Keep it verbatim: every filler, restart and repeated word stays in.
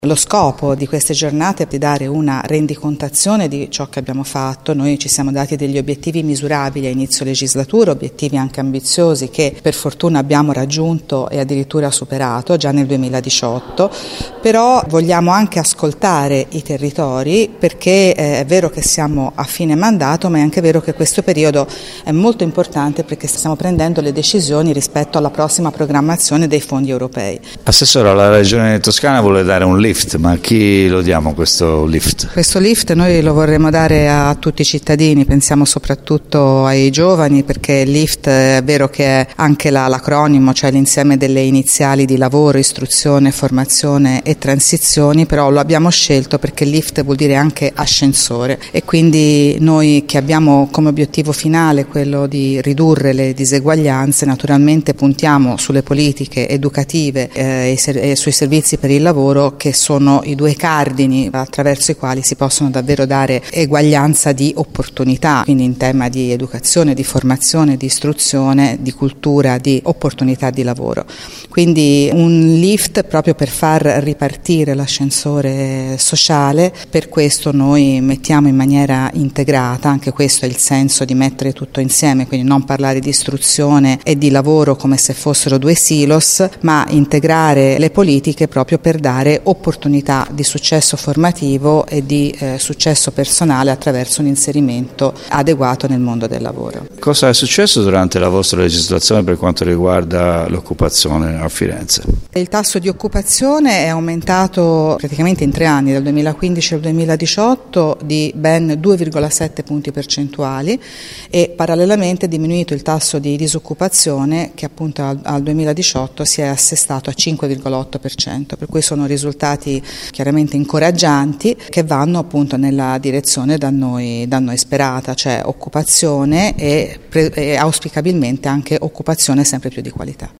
Lo scopo di queste giornate è di dare una rendicontazione di ciò che abbiamo fatto. Noi ci siamo dati degli obiettivi misurabili a inizio legislatura, obiettivi anche ambiziosi che per fortuna abbiamo raggiunto e addirittura superato già nel duemiladiciotto, però vogliamo anche ascoltare i territori perché è vero che siamo a fine mandato, ma è anche vero che questo periodo è molto importante perché stiamo prendendo le decisioni rispetto alla prossima programmazione dei fondi europei. Assessore, la Regione Toscana vuole dare un lift, ma a chi lo diamo questo lift? Questo lift noi lo vorremmo dare a tutti i cittadini, pensiamo soprattutto ai giovani, perché il lift è vero che è anche la, l'acronimo, cioè l'insieme delle iniziali di lavoro, istruzione, formazione e transizioni, però lo abbiamo scelto perché il lift vuol dire anche ascensore e quindi noi che abbiamo come obiettivo finale quello di ridurre le diseguaglianze, naturalmente puntiamo sulle politiche educative eh, e sui servizi per il lavoro, che sono i due cardini attraverso i quali si possono davvero dare eguaglianza di opportunità, quindi in tema di educazione, di formazione, di istruzione, di cultura, di opportunità di lavoro. Quindi un lift proprio per far ripartire l'ascensore sociale, per questo noi mettiamo in maniera integrata, anche questo è il senso di mettere tutto insieme, quindi non parlare di istruzione e di lavoro come se fossero due silos, ma integrare le politiche proprio per dare opportunità opportunità di successo formativo e di eh, successo personale attraverso un inserimento adeguato nel mondo del lavoro. Cosa è successo durante la vostra legislazione per quanto riguarda l'occupazione a Firenze? Il tasso di occupazione è aumentato praticamente in tre anni, dal duemilaquindici al duemiladiciotto, di ben due virgola sette punti percentuali e parallelamente è diminuito il tasso di disoccupazione che appunto al, al duemiladiciotto si è assestato a cinque virgola otto per cento, per cui sono risultati chiaramente incoraggianti che vanno appunto nella direzione da noi, da noi sperata, cioè occupazione e, pre, e auspicabilmente anche occupazione sempre più di qualità.